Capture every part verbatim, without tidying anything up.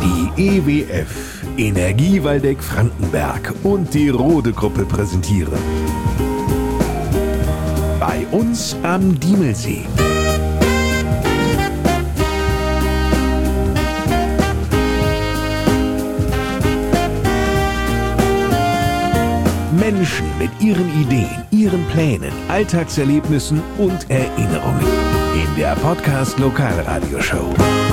Die E W F, Energie Waldeck Frankenberg und die Rode Gruppe präsentieren. Bei uns am Diemelsee. Menschen mit ihren Ideen, ihren Plänen, Alltagserlebnissen und Erinnerungen. In der Podcast Lokalradioshow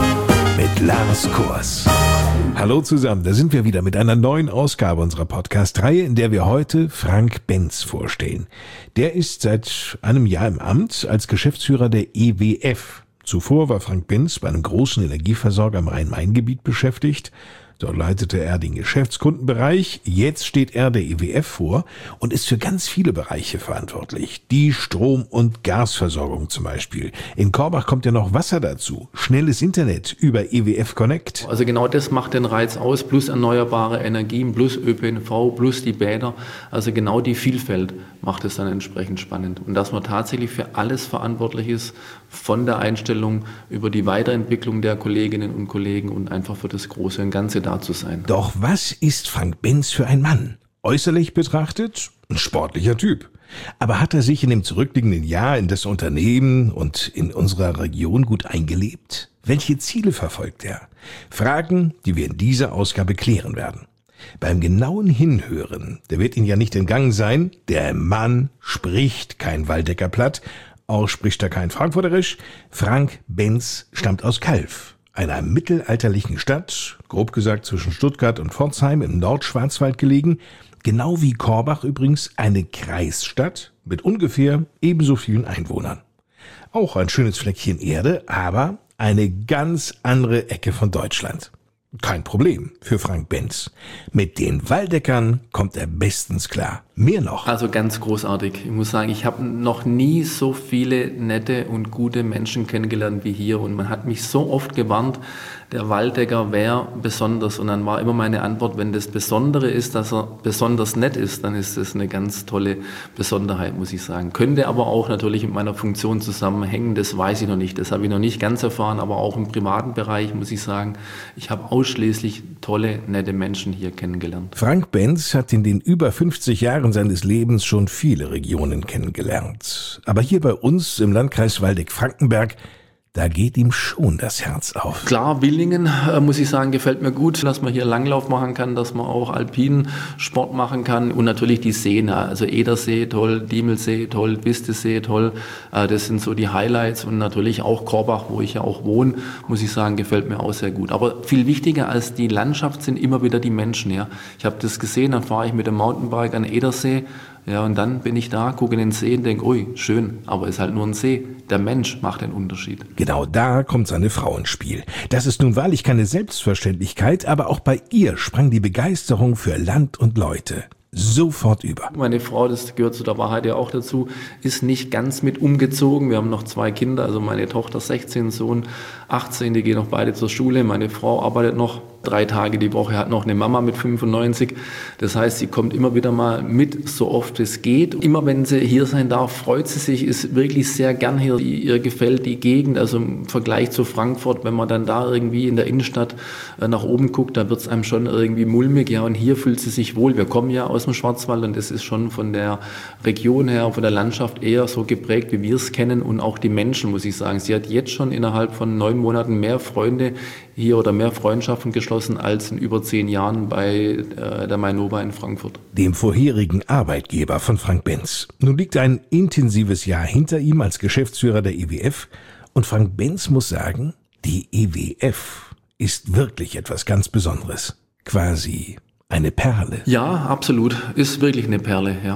mit Lars Kors. Hallo zusammen, da sind wir wieder mit einer neuen Ausgabe unserer Podcast-Reihe, in der wir heute Frank Benz vorstellen. Der ist seit einem Jahr im Amt als Geschäftsführer der E W F. Zuvor war Frank Benz bei einem großen Energieversorger im Rhein-Main-Gebiet beschäftigt. Dort leitete er den Geschäftskundenbereich. Jetzt steht er der E W F vor und ist für ganz viele Bereiche verantwortlich. Die Strom- und Gasversorgung zum Beispiel. In Korbach kommt ja noch Wasser dazu. Schnelles Internet über E W F Connect. Also genau das macht den Reiz aus. Plus erneuerbare Energien, plus Ö P N V, plus die Bäder. Also genau die Vielfalt macht es dann entsprechend spannend. Und dass man tatsächlich für alles verantwortlich ist, von der Einstellung über die Weiterentwicklung der Kolleginnen und Kollegen und einfach für das Große und Ganze da zu sein. Doch was ist Frank Benz für ein Mann? Äußerlich betrachtet ein sportlicher Typ. Aber hat er sich in dem zurückliegenden Jahr in das Unternehmen und in unserer Region gut eingelebt? Welche Ziele verfolgt er? Fragen, die wir in dieser Ausgabe klären werden. Beim genauen Hinhören, der wird Ihnen ja nicht entgangen sein, der Mann spricht kein Waldecker Platt, auch spricht er kein Frankfurterisch. Frank Benz stammt aus Calw, einer mittelalterlichen Stadt, grob gesagt zwischen Stuttgart und Pforzheim im Nordschwarzwald gelegen, genau wie Korbach übrigens eine Kreisstadt mit ungefähr ebenso vielen Einwohnern. Auch ein schönes Fleckchen Erde, aber eine ganz andere Ecke von Deutschland. Kein Problem für Frank Benz. Mit den Waldeckern kommt er bestens klar. Mehr noch. Also ganz großartig. Ich muss sagen, ich habe noch nie so viele nette und gute Menschen kennengelernt wie hier. Und man hat mich so oft gewarnt, der Waldecker wäre besonders. Und dann war immer meine Antwort, wenn das Besondere ist, dass er besonders nett ist, dann ist das eine ganz tolle Besonderheit, muss ich sagen. Könnte aber auch natürlich mit meiner Funktion zusammenhängen, das weiß ich noch nicht. Das habe ich noch nicht ganz erfahren, aber auch im privaten Bereich muss ich sagen, ich habe ausschließlich tolle, nette Menschen hier kennengelernt. Frank Benz hat in den über fünfzig Jahren seines Lebens schon viele Regionen kennengelernt. Aber hier bei uns im Landkreis Waldeck-Frankenberg, da geht ihm schon das Herz auf. Klar, Willingen, äh, muss ich sagen, gefällt mir gut, dass man hier Langlauf machen kann, dass man auch alpinen Sport machen kann und natürlich die Seen, also Edersee toll, Diemelsee toll, Bistesee toll, äh, das sind so die Highlights und natürlich auch Korbach, wo ich ja auch wohne, muss ich sagen, gefällt mir auch sehr gut. Aber viel wichtiger als die Landschaft sind immer wieder die Menschen. Ja. Ich habe das gesehen, dann fahre ich mit dem Mountainbike an Edersee. Ja, und dann bin ich da, gucke in den See und denke, ui, schön, aber ist halt nur ein See. Der Mensch macht den Unterschied. Genau da kommt seine Frau ins Spiel. Das ist nun wahrlich keine Selbstverständlichkeit, aber auch bei ihr sprang die Begeisterung für Land und Leute sofort über. Meine Frau, das gehört zu der Wahrheit ja auch dazu, ist nicht ganz mit umgezogen. Wir haben noch zwei Kinder, also meine Tochter sechzehn, Sohn achtzehn, die gehen noch beide zur Schule. Meine Frau arbeitet noch drei Tage die Woche, hat noch eine Mama mit fünfundneunzig. Das heißt, sie kommt immer wieder mal mit, so oft es geht. Immer wenn sie hier sein darf, freut sie sich, ist wirklich sehr gern hier. Ihr gefällt die Gegend, also im Vergleich zu Frankfurt, wenn man dann da irgendwie in der Innenstadt nach oben guckt, da wird es einem schon irgendwie mulmig. Ja, und hier fühlt sie sich wohl. Wir kommen ja aus dem Schwarzwald und das ist schon von der Region her, von der Landschaft eher so geprägt, wie wir es kennen und auch die Menschen, muss ich sagen. Sie hat jetzt schon innerhalb von neun Monaten mehr Freunde hier oder mehr Freundschaften geschlossen als in über zehn Jahren bei äh, der Mainova in Frankfurt. Dem vorherigen Arbeitgeber von Frank Benz. Nun liegt ein intensives Jahr hinter ihm als Geschäftsführer der E W F und Frank Benz muss sagen, die E W F ist wirklich etwas ganz Besonderes. Quasi eine Perle. Ja, absolut. Ist wirklich eine Perle, ja.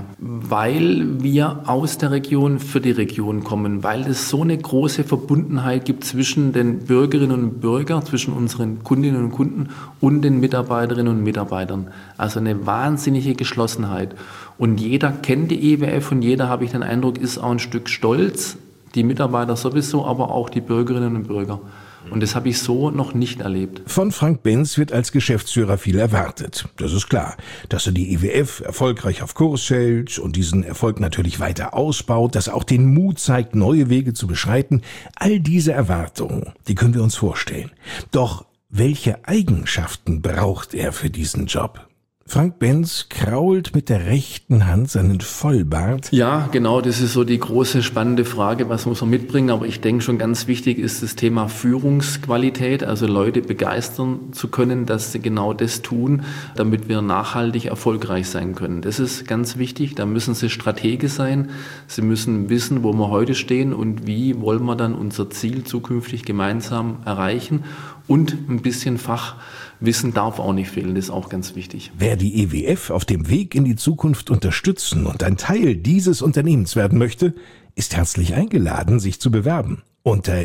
Weil wir aus der Region für die Region kommen, weil es so eine große Verbundenheit gibt zwischen den Bürgerinnen und Bürgern, zwischen unseren Kundinnen und Kunden und den Mitarbeiterinnen und Mitarbeitern. Also eine wahnsinnige Geschlossenheit. Und jeder kennt die E W F und jeder, habe ich den Eindruck, ist auch ein Stück stolz. Die Mitarbeiter sowieso, aber auch die Bürgerinnen und Bürger. Und das habe ich so noch nicht erlebt. Von Frank Benz wird als Geschäftsführer viel erwartet. Das ist klar. Dass er die E W F erfolgreich auf Kurs hält und diesen Erfolg natürlich weiter ausbaut, dass er auch den Mut zeigt, neue Wege zu beschreiten. All diese Erwartungen, die können wir uns vorstellen. Doch Welche Eigenschaften braucht er für diesen Job? Frank Benz krault mit der rechten Hand seinen Vollbart. Ja, genau, das ist so die große spannende Frage, was muss man mitbringen. Aber ich denke schon ganz wichtig ist das Thema Führungsqualität, also Leute begeistern zu können, dass sie genau das tun, damit wir nachhaltig erfolgreich sein können. Das ist ganz wichtig, da müssen sie Stratege sein, sie müssen wissen, wo wir heute stehen und wie wollen wir dann unser Ziel zukünftig gemeinsam erreichen. Und ein bisschen Fachwissen darf auch nicht fehlen, das ist auch ganz wichtig. Wer die E W F auf dem Weg in die Zukunft unterstützen und ein Teil dieses Unternehmens werden möchte, ist herzlich eingeladen, sich zu bewerben. Unter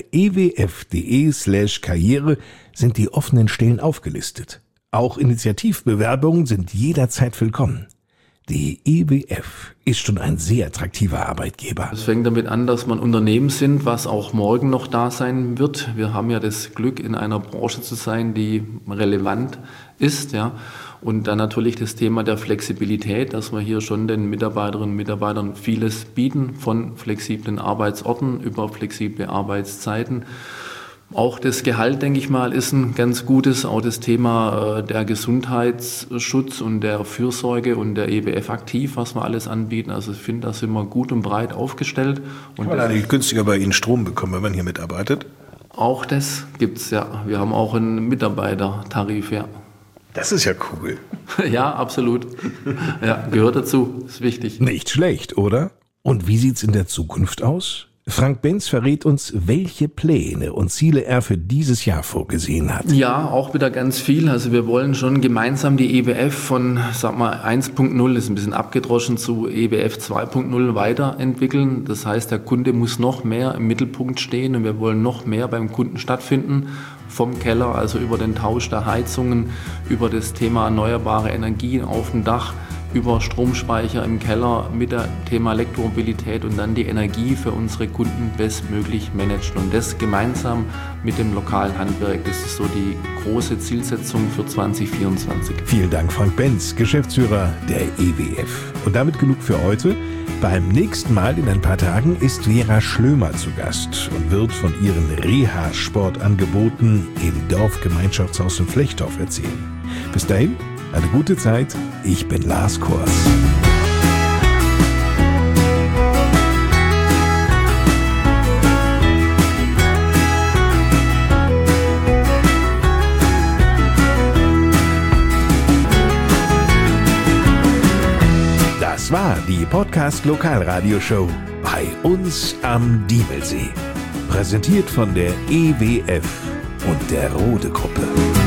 ewf.de slash Karriere sind die offenen Stellen aufgelistet. Auch Initiativbewerbungen sind jederzeit willkommen. Die E W F ist schon ein sehr attraktiver Arbeitgeber. Es fängt damit an, dass man Unternehmen sind, was auch morgen noch da sein wird. Wir haben ja das Glück, in einer Branche zu sein, die relevant ist, ja. Und dann natürlich das Thema der Flexibilität, dass wir hier schon den Mitarbeiterinnen und Mitarbeitern vieles bieten, von flexiblen Arbeitsorten über flexible Arbeitszeiten. Auch das Gehalt, denke ich mal, ist ein ganz gutes. Auch das Thema äh, der Gesundheitsschutz und der Fürsorge und der E W F aktiv, was wir alles anbieten. Also ich finde, da sind wir gut und breit aufgestellt. Und kann man eigentlich günstiger bei Ihnen Strom bekommen, wenn man hier mitarbeitet? Auch das gibt's ja. Wir haben auch einen Mitarbeitertarif, ja. Das ist ja cool. Ja, absolut. Ja, gehört dazu. Ist wichtig. Nicht schlecht, oder? Und wie sieht's in der Zukunft aus? Frank Benz verrät uns, welche Pläne und Ziele er für dieses Jahr vorgesehen hat. Ja, auch wieder ganz viel. Also wir wollen schon gemeinsam die E W F von, sag mal, eins Punkt null, ist ein bisschen abgedroschen, zu E W F zwei Punkt null weiterentwickeln. Das heißt, der Kunde muss noch mehr im Mittelpunkt stehen und wir wollen noch mehr beim Kunden stattfinden. Vom Keller, also über den Tausch der Heizungen, über das Thema erneuerbare Energien auf dem Dach, über Stromspeicher im Keller mit dem Thema Elektromobilität und dann die Energie für unsere Kunden bestmöglich managen. Und das gemeinsam mit dem lokalen Handwerk, das ist so die große Zielsetzung für zwanzig vierundzwanzig. Vielen Dank, Frank Benz, Geschäftsführer der E W F. Und damit genug für heute. Beim nächsten Mal in ein paar Tagen ist Vera Schlömer zu Gast und wird von ihren Reha-Sportangeboten im Dorfgemeinschaftshaus in Flechtdorf erzählen. Bis dahin, eine gute Zeit. Ich bin Lars Kors. Das war die Podcast-Lokalradioshow bei uns am Diemelsee. Präsentiert von der E W F und der Rode Gruppe.